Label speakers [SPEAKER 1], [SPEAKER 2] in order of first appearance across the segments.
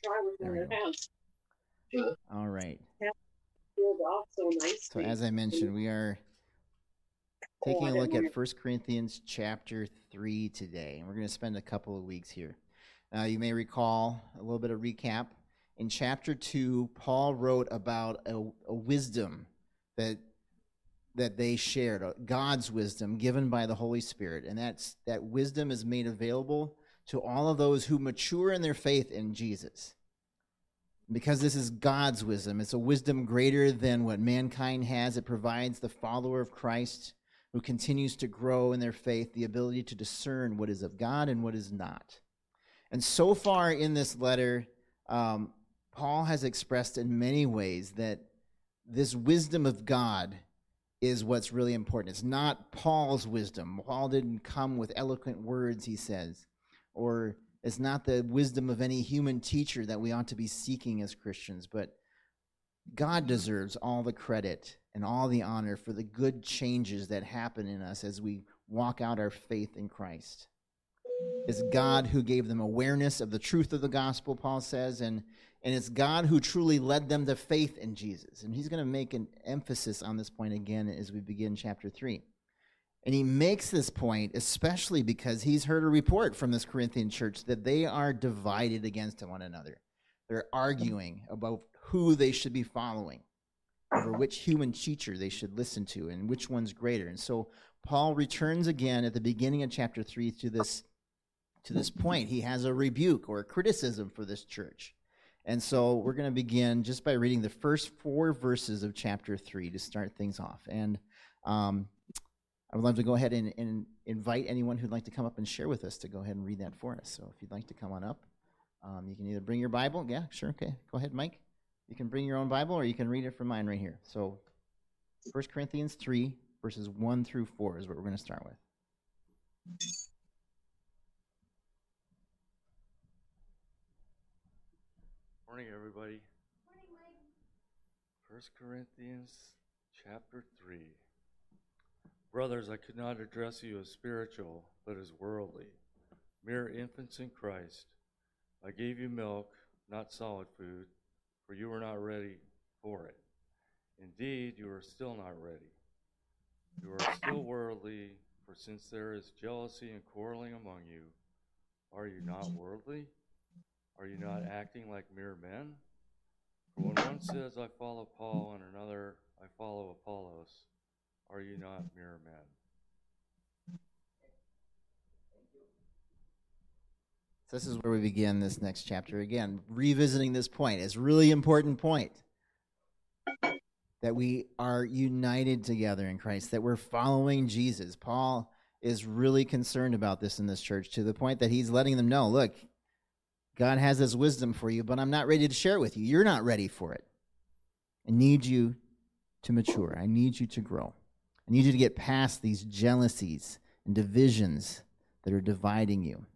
[SPEAKER 1] There we go. All right. So as I mentioned, we are taking a look at 1 Corinthians chapter 3 today, and we're going to spend a couple of weeks here. You may recall a little bit of recap. In chapter 2, Paul wrote about a wisdom that they shared, God's wisdom given by the Holy Spirit, and that wisdom is made available to all of those who mature in their faith in Jesus. Because this is God's wisdom, it's a wisdom greater than what mankind has. It provides the follower of Christ who continues to grow in their faith the ability to discern what is of God and what is not. And so far in this letter, Paul has expressed in many ways that this wisdom of God is what's really important. It's not Paul's wisdom. Paul didn't come with eloquent words, he says, or it's not the wisdom of any human teacher that we ought to be seeking as Christians, but God deserves all the credit and all the honor for the good changes that happen in us as we walk out our faith in Christ. It's God who gave them awareness of the truth of the gospel, Paul says, and it's God who truly led them to faith in Jesus. And he's going to make an emphasis on this point again as we begin chapter 3. And he makes this point especially because he's heard a report from this Corinthian church that they are divided against one another. They're arguing about who they should be following, over which human teacher they should listen to, and which one's greater. And so Paul returns again at the beginning of chapter 3 to this point. He has a rebuke or a criticism for this church. And so we're going to begin just by reading the first 4 verses of chapter 3 to start things off. And I would love to go ahead and invite anyone who'd like to come up and share with us to go ahead and read that for us. So if you'd like to come on up, you can either bring your Bible. Yeah, sure, okay. Go ahead, Mike. You can bring your own Bible, or you can read it from mine right here. So 1 Corinthians 3, verses 1 through 4 is what we're going to start with.
[SPEAKER 2] Morning, everybody. Morning, Mike. 1 Corinthians chapter 3. Brothers, I could not address you as spiritual, but as worldly, mere infants in Christ. I gave you milk, not solid food, for you were not ready for it. Indeed, you are still not ready. You are still worldly, for since there is jealousy and quarreling among you, are you not worldly? Are you not acting like mere men? For when one says, I follow Paul, and another, I follow Apollos, are you not mere men?
[SPEAKER 1] So this is where we begin this next chapter again, revisiting this point. It's a really important point that we are united together in Christ, that we're following Jesus. Paul is really concerned about this in this church to the point that he's letting them know, look, God has this wisdom for you, but I'm not ready to share it with you. You're not ready for it. I need you to mature. I need you to grow. I need you to get past these jealousies and divisions that are dividing you.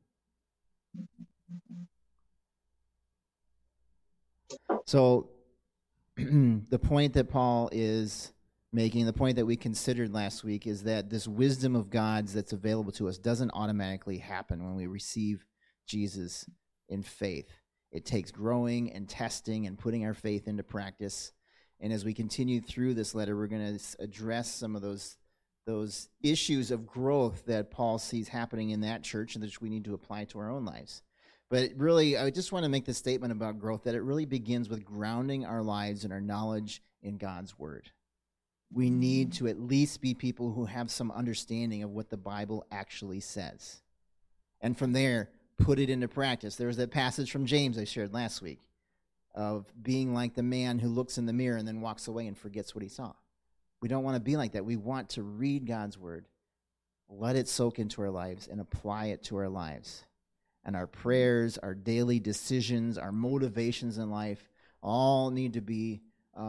[SPEAKER 1] So the point that Paul is making, the point that we considered last week, is that this wisdom of God's that's available to us doesn't automatically happen when we receive Jesus in faith. It takes growing and testing and putting our faith into practice. And as we continue through this letter, we're going to address some of those issues of growth that Paul sees happening in that church and that we need to apply to our own lives. But really, I just want to make the statement about growth that it really begins with grounding our lives and our knowledge in God's Word. We need to at least be people who have some understanding of what the Bible actually says. And from there, put it into practice. There was that passage from James I shared last week of being like the man who looks in the mirror and then walks away and forgets what he saw. We don't want to be like that. We want to read God's Word, let it soak into our lives, and apply it to our lives. And our prayers, our daily decisions, our motivations in life all need to be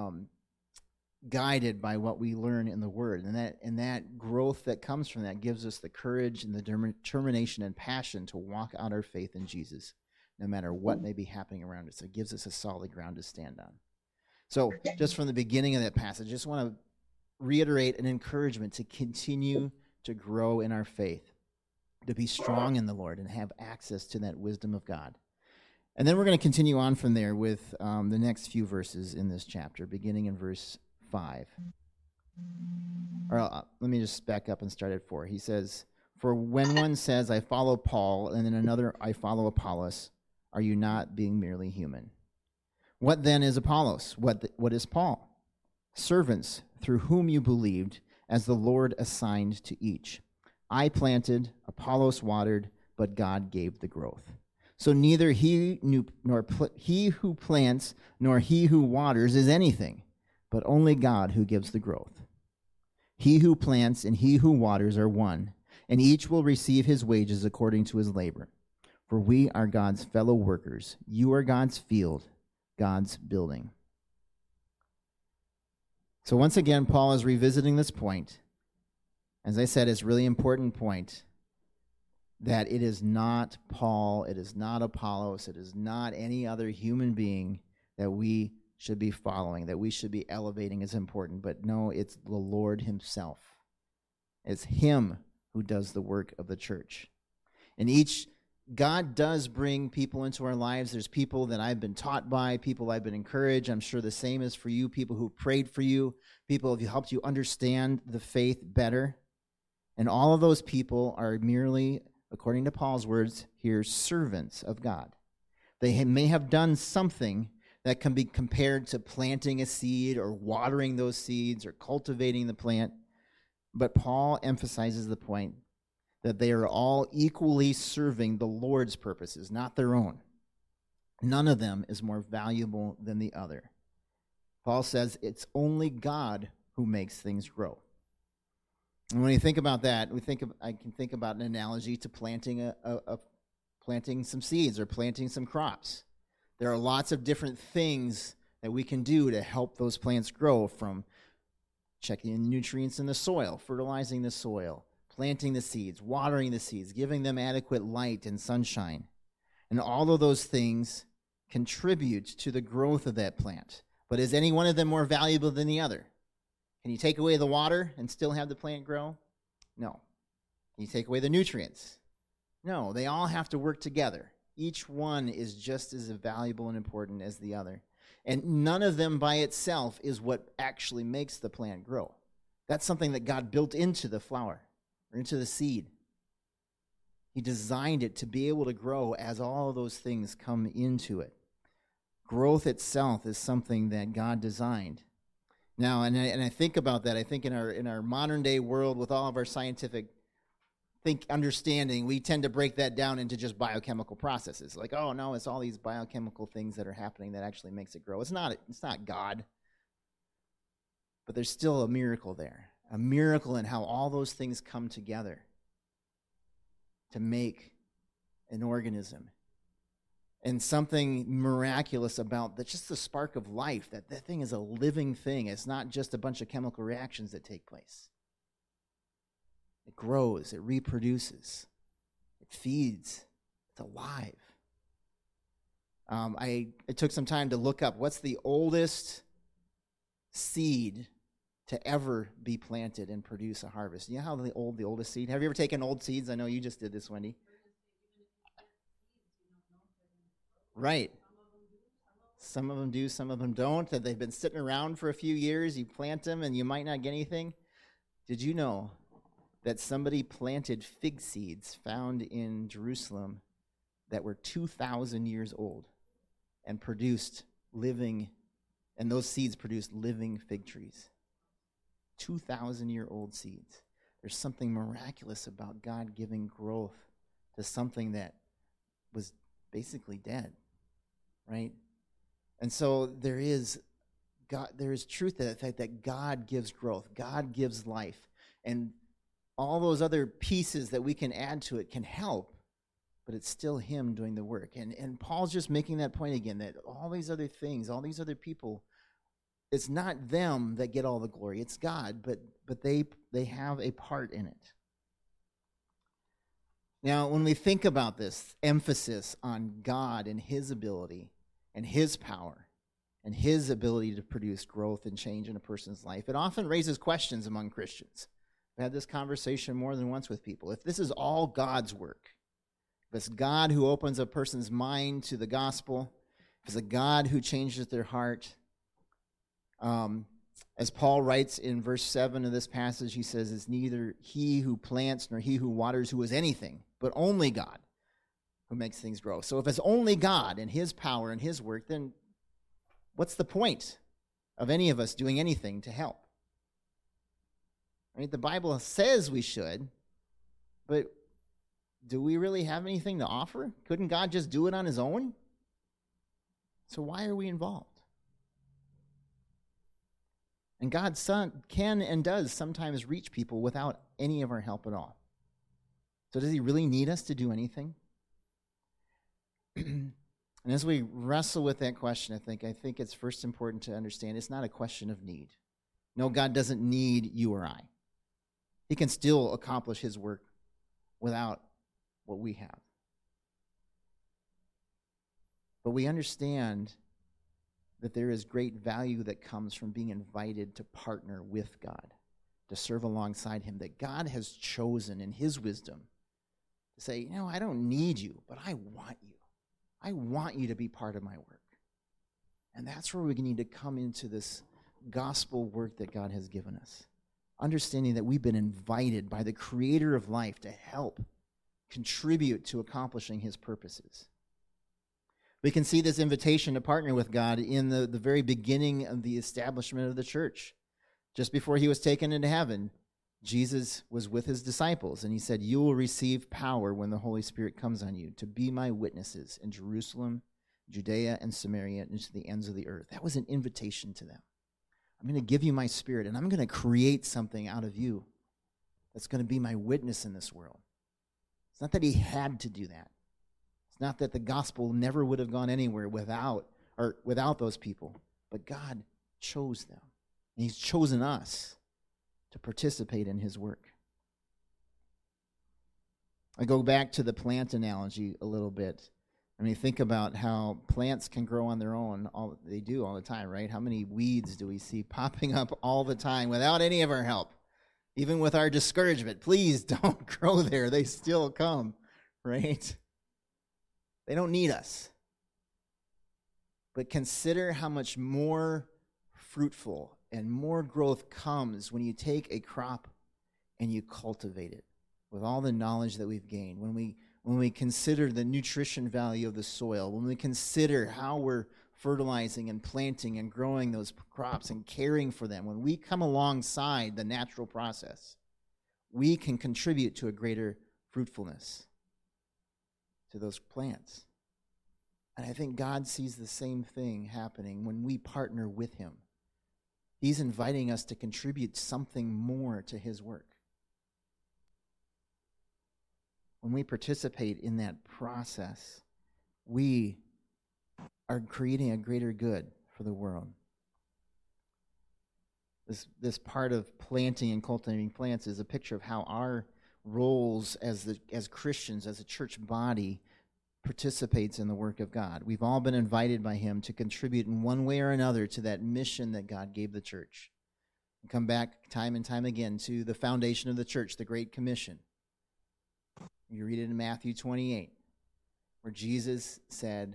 [SPEAKER 1] guided by what we learn in the Word. And that growth that comes from that gives us the courage and the determination and passion to walk out our faith in Jesus, no matter what may be happening around us. It gives us a solid ground to stand on. So just from the beginning of that passage, I just want to reiterate an encouragement to continue to grow in our faith, to be strong in the Lord and have access to that wisdom of God. And then we're going to continue on from there with the next few verses in this chapter, beginning in verse 5. Or let me just back up and start at 4. He says, "For when one says, 'I follow Paul,' and then another, 'I follow Apollos,' are you not being merely human? What then is Apollos? What is Paul? Servants through whom you believed, as the Lord assigned to each. I planted, Apollos watered, but God gave the growth. So neither he who plants nor he who waters is anything, but only God who gives the growth. He who plants and he who waters are one, and each will receive his wages according to his labor. For we are God's fellow workers. You are God's field, God's building." So once again, Paul is revisiting this point. As I said, it's a really important point that it is not Paul, it is not Apollos, it is not any other human being that we should be following, that we should be elevating as important. But no, it's the Lord himself. It's him who does the work of the church. And God does bring people into our lives. There's people that I've been taught by, people I've been encouraged. I'm sure the same is for you, people who prayed for you, people who helped you understand the faith better. And all of those people are merely, according to Paul's words here, servants of God. They may have done something that can be compared to planting a seed or watering those seeds or cultivating the plant. But Paul emphasizes the point that they are all equally serving the Lord's purposes, not their own. None of them is more valuable than the other. Paul says it's only God who makes things grow. And when you think about that, I can think about an analogy to planting planting some seeds or planting some crops. There are lots of different things that we can do to help those plants grow, from checking the nutrients in the soil, fertilizing the soil, planting the seeds, watering the seeds, giving them adequate light and sunshine. And all of those things contribute to the growth of that plant. But is any one of them more valuable than the other? Can you take away the water and still have the plant grow? No. Can you take away the nutrients? No. They all have to work together. Each one is just as valuable and important as the other. And none of them by itself is what actually makes the plant grow. That's something that God built into the flower or into the seed. He designed it to be able to grow as all of those things come into it. Growth itself is something that God designed. Now, and I think about that. I think in our modern day world, with all of our scientific understanding, we tend to break that down into just biochemical processes. Like, oh no, it's all these biochemical things that are happening that actually makes it grow. It's not God, but there's still a miracle there, a miracle in how all those things come together to make an organism. And something miraculous about just the spark of life, that thing is a living thing. It's not just a bunch of chemical reactions that take place. It grows, it reproduces, it feeds, it's alive. I took some time to look up what's the oldest seed to ever be planted and produce a harvest. You know how the oldest seed? Have you ever taken old seeds? I know you just did this, Wendy. Right. Some of them do, some of them don't. That they've been sitting around for a few years. You plant them and you might not get anything. Did you know that somebody planted fig seeds found in Jerusalem that were 2,000 years old and produced living, and those seeds produced living fig trees? 2,000-year-old seeds. There's something miraculous about God giving growth to something that was basically dead, right? And so there is truth to the fact that God gives growth, God gives life, and all those other pieces that we can add to it can help, but it's still him doing the work. And Paul's just making that point again, that all these other things, all these other people, it's not them that get all the glory. It's God, but they have a part in it. Now, when we think about this emphasis on God and his ability and his power and his ability to produce growth and change in a person's life, it often raises questions among Christians. I've had this conversation more than once with people. If this is all God's work, if it's God who opens a person's mind to the gospel, if it's a God who changes their heart, as Paul writes in verse 7 of this passage, he says, it's neither he who plants nor he who waters who is anything, but only God who makes things grow. So if it's only God and his power and his work, then what's the point of any of us doing anything to help? Right? The Bible says we should, but do we really have anything to offer? Couldn't God just do it on his own? So why are we involved? And God's Son can and does sometimes reach people without any of our help at all. So does he really need us to do anything? And as we wrestle with that question, I think it's first important to understand it's not a question of need. No, God doesn't need you or I. He can still accomplish his work without what we have. But we understand that there is great value that comes from being invited to partner with God, to serve alongside him, that God has chosen in his wisdom to say, I don't need you, but I want you. I want you to be part of my work. And that's where we need to come into this gospel work that God has given us, understanding that we've been invited by the creator of life to help contribute to accomplishing his purposes. We can see this invitation to partner with God in the very beginning of the establishment of the church. Just before he was taken into heaven, Jesus was with his disciples, and he said, you will receive power when the Holy Spirit comes on you to be my witnesses in Jerusalem, Judea, and Samaria, and to the ends of the earth. That was an invitation to them. I'm going to give you my Spirit, and I'm going to create something out of you that's going to be my witness in this world. It's not that he had to do that. It's not that the gospel never would have gone anywhere without those people, but God chose them, and he's chosen us to participate in his work. I go back to the plant analogy a little bit. I mean, think about how plants can grow on their own. They do all the time, right? How many weeds do we see popping up all the time without any of our help? Even with our discouragement, please don't grow there. They still come, right? They don't need us. But consider how much more fruitful and more growth comes when you take a crop and you cultivate it with all the knowledge that we've gained. When we consider the nutrition value of the soil, when we consider how we're fertilizing and planting and growing those crops and caring for them, when we come alongside the natural process, we can contribute to a greater fruitfulness to those plants. And I think God sees the same thing happening when we partner with him. He's inviting us to contribute something more to his work. When we participate in that process, we are creating a greater good for the world. This part of planting and cultivating plants is a picture of how our roles as Christians, as a church body, participates in the work of God. We've all been invited by him to contribute in one way or another to that mission that God gave the church. We come back time and time again to the foundation of the church, the Great Commission. You read it in Matthew 28, where Jesus said,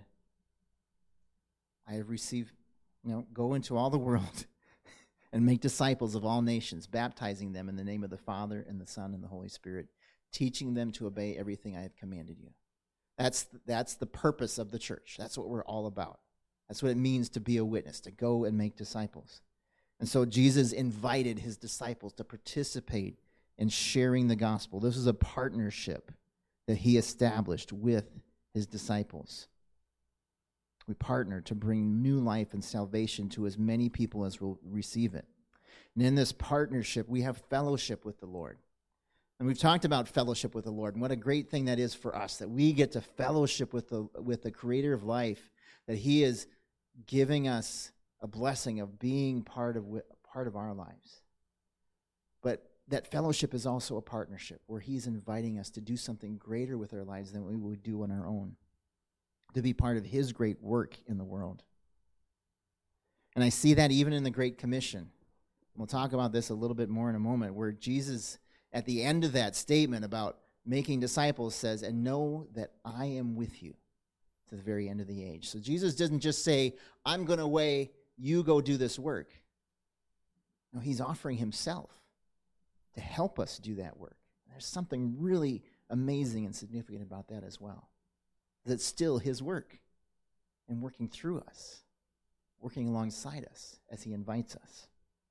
[SPEAKER 1] I have received, go into all the world and make disciples of all nations, baptizing them in the name of the Father and the Son and the Holy Spirit, teaching them to obey everything I have commanded you. That's the purpose of the church. That's what we're all about. That's what it means to be a witness, to go and make disciples. And so Jesus invited his disciples to participate in sharing the gospel. This is a partnership that he established with his disciples. We partner to bring new life and salvation to as many people as will receive it. And in this partnership, we have fellowship with the Lord. And we've talked about fellowship with the Lord and what a great thing that is for us, that we get to fellowship with the creator of life, that he is giving us a blessing of being part of our lives. But that fellowship is also a partnership where he's inviting us to do something greater with our lives than we would do on our own, to be part of his great work in the world. And I see that even in the Great Commission. We'll talk about this a little bit more in a moment, where Jesus, at the end of that statement about making disciples says, and know that I am with you to the very end of the age. So Jesus doesn't just say, I'm going away, you go do this work. No, he's offering himself to help us do that work. There's something really amazing and significant about that as well. That's still his work and working through us, working alongside us as he invites us.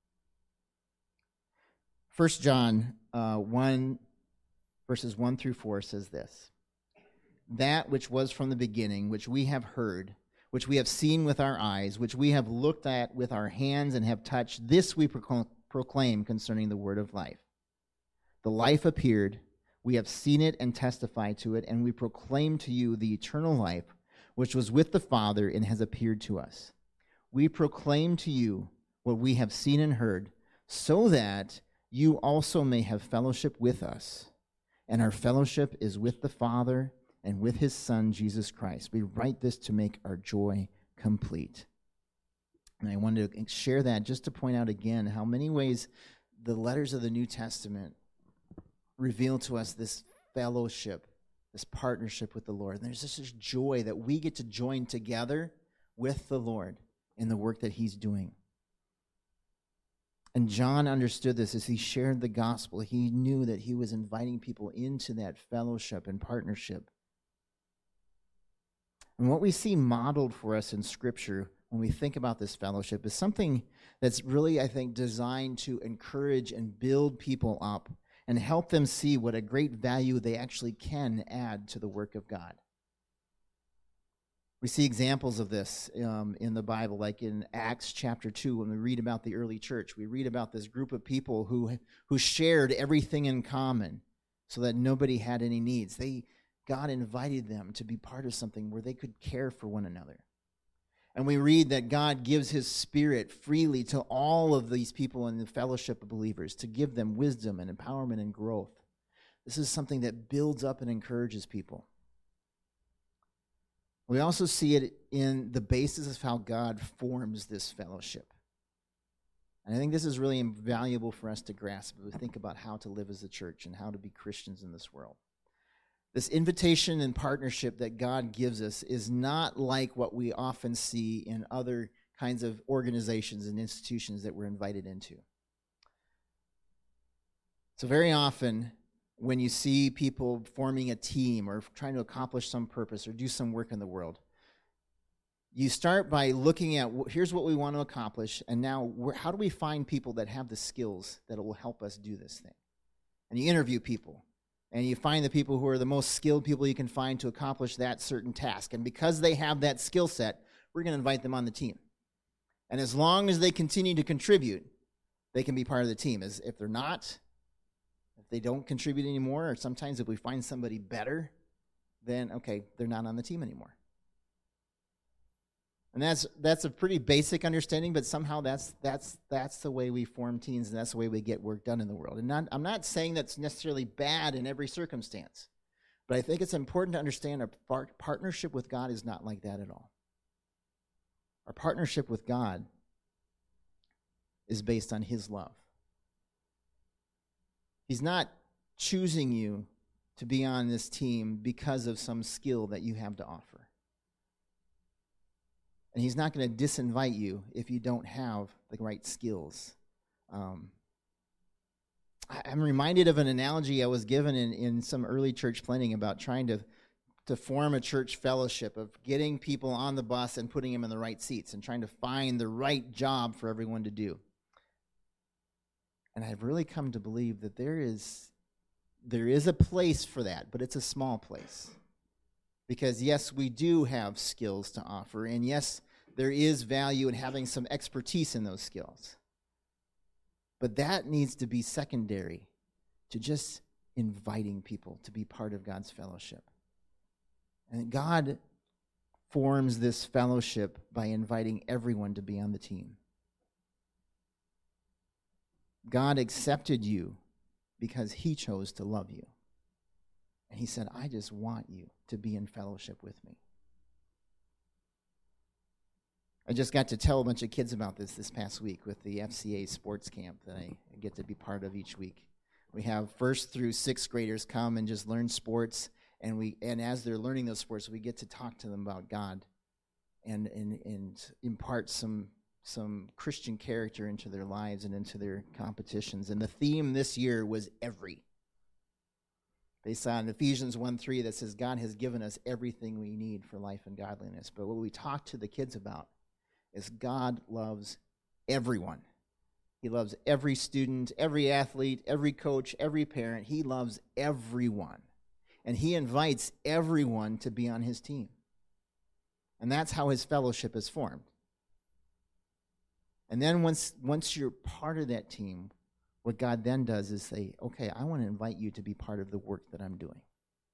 [SPEAKER 1] 1 John 1, verses 1 through 4 says this: that which was from the beginning, which we have heard, which we have seen with our eyes, which we have looked at with our hands and have touched, this we proclaim concerning the word of life. The life appeared, we have seen it and testified to it, and we proclaim to you the eternal life, which was with the Father and has appeared to us. We proclaim to you what we have seen and heard, so that you also may have fellowship with us. And our fellowship is with the Father and with his Son, Jesus Christ. We write this to make our joy complete. And I wanted to share that just to point out again how many ways the letters of the New Testament reveal to us this fellowship, this partnership with the Lord. And there's just this joy that we get to join together with the Lord in the work that he's doing. And John understood this as he shared the gospel. He knew that he was inviting people into that fellowship and partnership. And what we see modeled for us in Scripture when we think about this fellowship is something that's really, I think, designed to encourage and build people up and help them see what a great value they actually can add to the work of God. We see examples of this in the Bible, like in Acts chapter 2, when we read about the early church. We read about this group of people who shared everything in common so that nobody had any needs. God invited them to be part of something where they could care for one another. And we read that God gives his Spirit freely to all of these people in the fellowship of believers to give them wisdom and empowerment and growth. This is something that builds up and encourages people. We also see it in the basis of how God forms this fellowship. And I think this is really invaluable for us to grasp as we think about how to live as a church and how to be Christians in this world. This invitation and partnership that God gives us is not like what we often see in other kinds of organizations and institutions that we're invited into. So very often, when you see people forming a team or trying to accomplish some purpose or do some work in the world, you start by looking at, here's what we want to accomplish, and now how do we find people that have the skills that will help us do this thing? And you interview people, and you find the people who are the most skilled people you can find to accomplish that certain task. And because they have that skill set, we're going to invite them on the team. And as long as they continue to contribute, they can be part of the team. As if they're not, if they don't contribute anymore, or sometimes if we find somebody better, then, okay, they're not on the team anymore. And that's a pretty basic understanding, but somehow that's the way we form teams, and that's the way we get work done in the world. And I'm not saying that's necessarily bad in every circumstance, but I think it's important to understand our partnership with God is not like that at all. Our partnership with God is based on his love. He's not choosing you to be on this team because of some skill that you have to offer. And he's not going to disinvite you if you don't have the right skills. I'm reminded of an analogy I was given in some early church planning about trying to form a church fellowship, of getting people on the bus and putting them in the right seats and trying to find the right job for everyone to do. And I've really come to believe that there is a place for that, but it's a small place. Because yes, we do have skills to offer, and yes, there is value in having some expertise in those skills. But that needs to be secondary to just inviting people to be part of God's fellowship. And God forms this fellowship by inviting everyone to be on the team. God accepted you because he chose to love you. And he said, I just want you to be in fellowship with me. I just got to tell a bunch of kids about this past week with the FCA sports camp that I get to be part of each week. We have 1st through 6th graders come and just learn sports, and as they're learning those sports, we get to talk to them about God and impart some Christian character into their lives and into their competitions. And the theme this year was every. Based on Ephesians 1:3 that says God has given us everything we need for life and godliness. But what we talk to the kids about is God loves everyone. He loves every student, every athlete, every coach, every parent. He loves everyone. And he invites everyone to be on his team. And that's how his fellowship is formed. And then once you're part of that team, what God then does is say, okay, I want to invite you to be part of the work that I'm doing.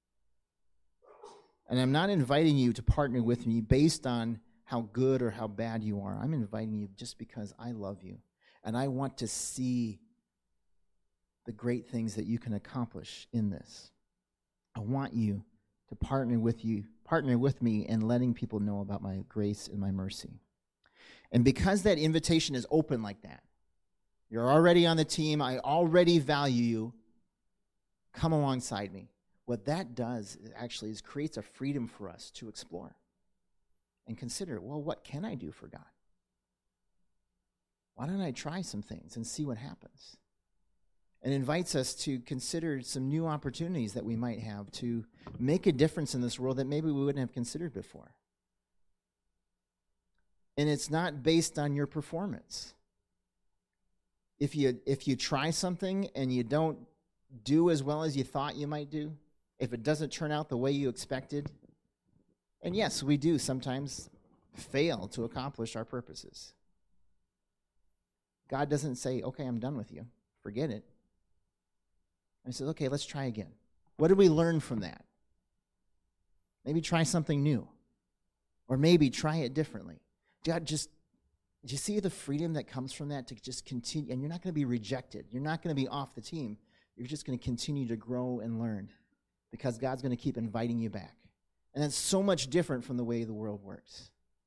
[SPEAKER 1] And I'm not inviting you to partner with me based on how good or how bad you are. I'm inviting you just because I love you. And I want to see the great things that you can accomplish in this. I want you to partner with me in letting people know about my grace and my mercy. And because that invitation is open like that, you're already on the team, I already value you, come alongside me. What that does actually is creates a freedom for us to explore and consider, well, what can I do for God? Why don't I try some things and see what happens? And invites us to consider some new opportunities that we might have to make a difference in this world that maybe we wouldn't have considered before. And it's not based on your performance. If you try something and you don't do as well as you thought you might do, if it doesn't turn out the way you expected, and yes, we do sometimes fail to accomplish our purposes. God doesn't say, okay, I'm done with you. Forget it. And he says, okay, let's try again. What did we learn from that? Maybe try something new. Or maybe try it differently. God, do you see the freedom that comes from that to just continue? And you're not going to be rejected. You're not going to be off the team. You're just going to continue to grow and learn because God's going to keep inviting you back. And that's so much different from the way the world works.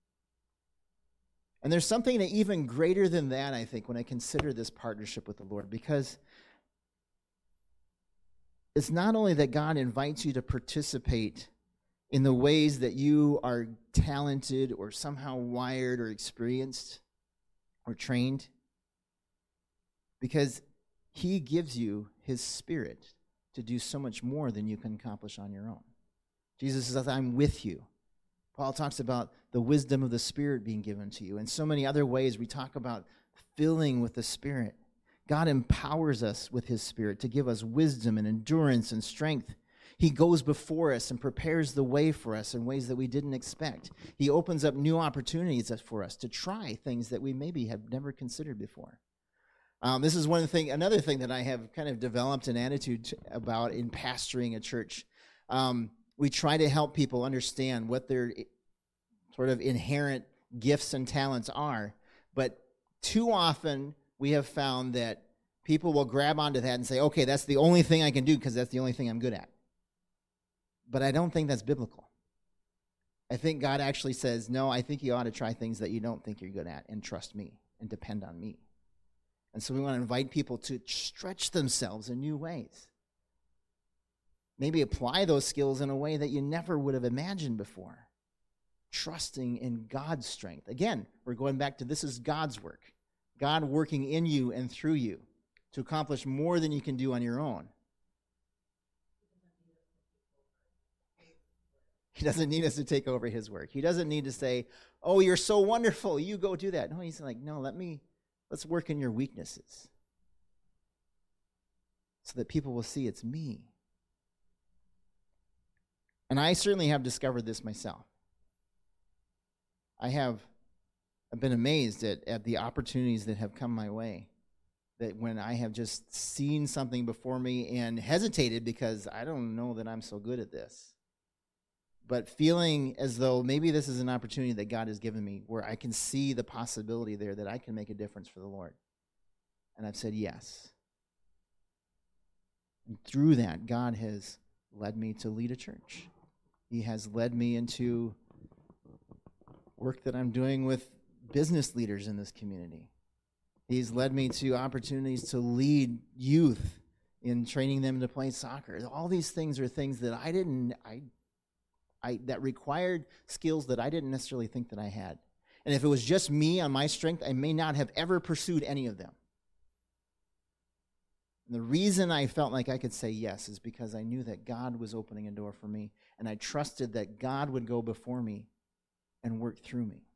[SPEAKER 1] And there's something that even greater than that, I think, when I consider this partnership with the Lord, because it's not only that God invites you to participate in the ways that you are talented or somehow wired or experienced or trained, because he gives you his Spirit to do so much more than you can accomplish on your own. Jesus says, I'm with you. Paul talks about the wisdom of the Spirit being given to you. In so many other ways, we talk about filling with the Spirit. God empowers us with his Spirit to give us wisdom and endurance and strength. He goes before us and prepares the way for us in ways that we didn't expect. He opens up new opportunities for us to try things that we maybe have never considered before. This is another thing that I have kind of developed an attitude about in pastoring a church. We try to help people understand what their sort of inherent gifts and talents are, but too often we have found that people will grab onto that and say, okay, that's the only thing I can do because that's the only thing I'm good at. But I don't think that's biblical. I think God actually says, no, I think you ought to try things that you don't think you're good at and trust me and depend on me. And so we want to invite people to stretch themselves in new ways. Maybe apply those skills in a way that you never would have imagined before. Trusting in God's strength. Again, we're going back to this is God's work. God working in you and through you to accomplish more than you can do on your own. He doesn't need us to take over his work. He doesn't need to say, oh, you're so wonderful, you go do that. No, he's like, no, let's work in your weaknesses so that people will see it's me. And I certainly have discovered this myself. I've been amazed at the opportunities that have come my way. That when I have just seen something before me and hesitated because I don't know that I'm so good at this, but feeling as though maybe this is an opportunity that God has given me where I can see the possibility there that I can make a difference for the Lord. And I've said yes. And through that, God has led me to lead a church. He has led me into work that I'm doing with business leaders in this community. He's led me to opportunities to lead youth in training them to play soccer. All these things are things that that required skills that I didn't necessarily think that I had. And if it was just me on my strength, I may not have ever pursued any of them. And the reason I felt like I could say yes is because I knew that God was opening a door for me, and I trusted that God would go before me and work through me.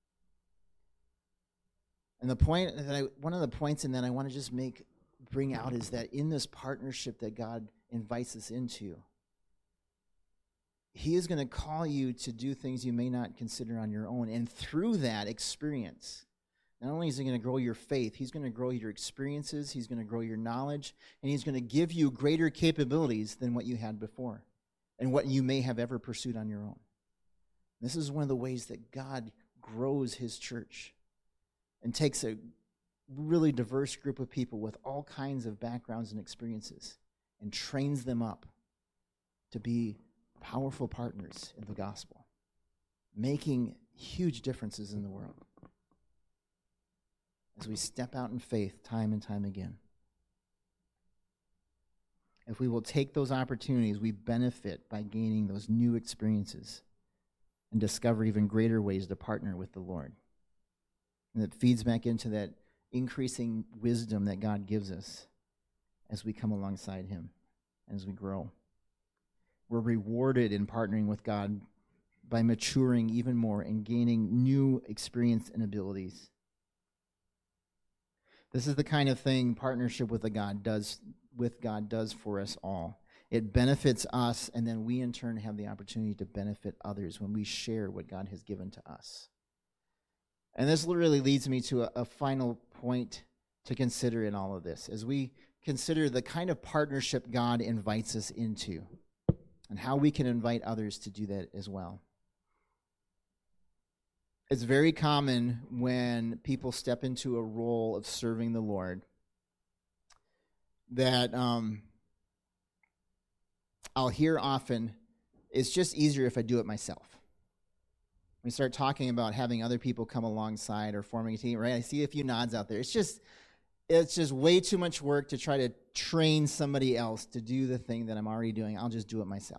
[SPEAKER 1] And one of the points, and then I want to just bring out, is that in this partnership that God invites us into, He is going to call you to do things you may not consider on your own. And through that experience, not only is He going to grow your faith, He's going to grow your experiences, He's going to grow your knowledge, and He's going to give you greater capabilities than what you had before and what you may have ever pursued on your own. This is one of the ways that God grows His church and takes a really diverse group of people with all kinds of backgrounds and experiences and trains them up to be powerful partners in the gospel, making huge differences in the world as we step out in faith time and time again. If we will take those opportunities, we benefit by gaining those new experiences and discover even greater ways to partner with the Lord. And it feeds back into that increasing wisdom that God gives us as we come alongside Him, as we grow. We're rewarded in partnering with God by maturing even more and gaining new experience and abilities. This is the kind of thing partnership with God does for us all. It benefits us, and then we in turn have the opportunity to benefit others when we share what God has given to us. And this literally leads me to a final point to consider in all of this, as we consider the kind of partnership God invites us into and how we can invite others to do that as well. It's very common when people step into a role of serving the Lord that I'll hear often, it's just easier if I do it myself. We start talking about having other people come alongside or forming a team, right? I see a few nods out there. It's just way too much work to try to train somebody else to do the thing that I'm already doing. I'll just do it myself.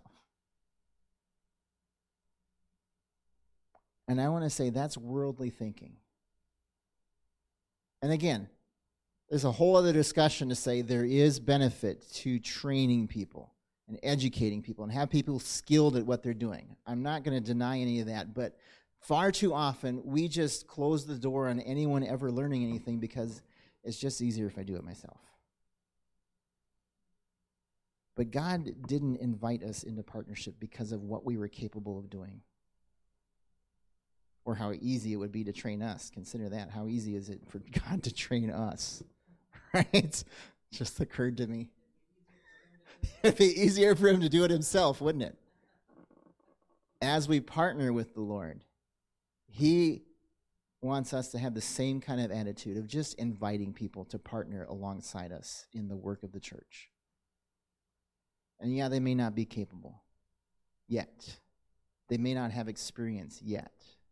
[SPEAKER 1] And I want to say that's worldly thinking. And again, there's a whole other discussion to say there is benefit to training people and educating people and have people skilled at what they're doing. I'm not going to deny any of that, but far too often we just close the door on anyone ever learning anything because it's just easier if I do it myself. But God didn't invite us into partnership because of what we were capable of doing or how easy it would be to train us. Consider that. How easy is it for God to train us? Right? Just occurred to me. It'd be easier for Him to do it Himself, wouldn't it? As we partner with the Lord, He wants us to have the same kind of attitude of just inviting people to partner alongside us in the work of the church. And yeah, they may not be capable yet. They may not have experience yet.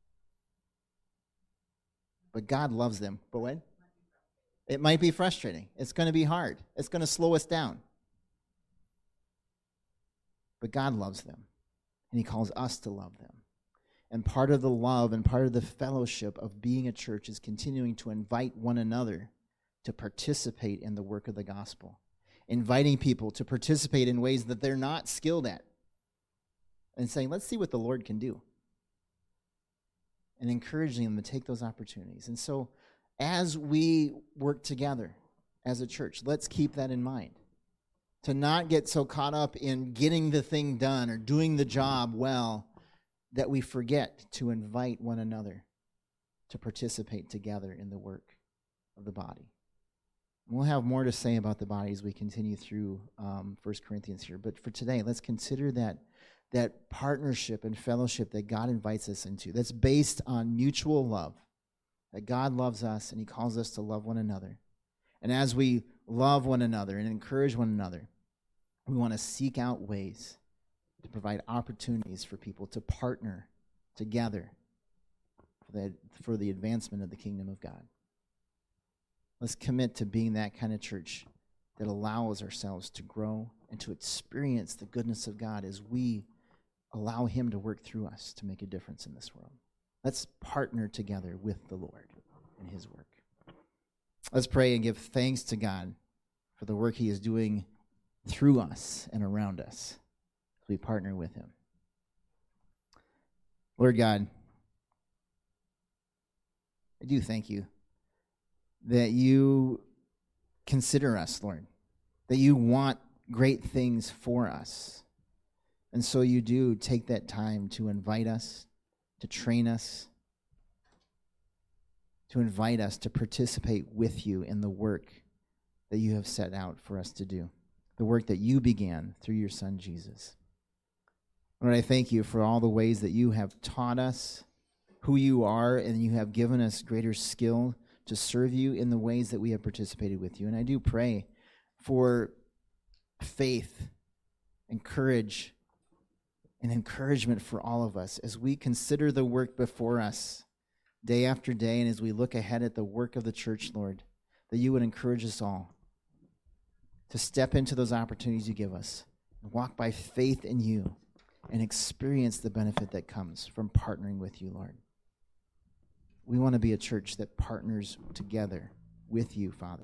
[SPEAKER 1] But God loves them. But when? It might be frustrating. It's going to be hard. It's going to slow us down. But God loves them, and He calls us to love them. And part of the love and part of the fellowship of being a church is continuing to invite one another to participate in the work of the gospel, inviting people to participate in ways that they're not skilled at, and saying, let's see what the Lord can do, and encouraging them to take those opportunities. And so as we work together as a church, let's keep that in mind. To not get so caught up in getting the thing done or doing the job well that we forget to invite one another to participate together in the work of the body. We'll have more to say about the body as we continue through 1 Corinthians here. But for today, let's consider that partnership and fellowship that God invites us into, that's based on mutual love, that God loves us and He calls us to love one another. And as we love one another and encourage one another, we want to seek out ways to provide opportunities for people to partner together for the advancement of the kingdom of God. Let's commit to being that kind of church that allows ourselves to grow and to experience the goodness of God as we allow him to work through us to make a difference in this world. Let's partner together with the Lord in his work. Let's pray and give thanks to God for the work he is doing through us and around us as we partner with him. Lord God, I do thank you that you consider us, Lord, that you want great things for us. And so you do take that time to invite us, to train us, to invite us to participate with you in the work that you have set out for us to do, the work that you began through your Son, Jesus. Lord, I thank you for all the ways that you have taught us who you are, and you have given us greater skill to serve you in the ways that we have participated with you. And I do pray for faith and courage and encouragement for all of us as we consider the work before us day after day, and as we look ahead at the work of the church, Lord, that you would encourage us all to step into those opportunities you give us and walk by faith in you and experience the benefit that comes from partnering with you, Lord. We want to be a church that partners together with you, Father.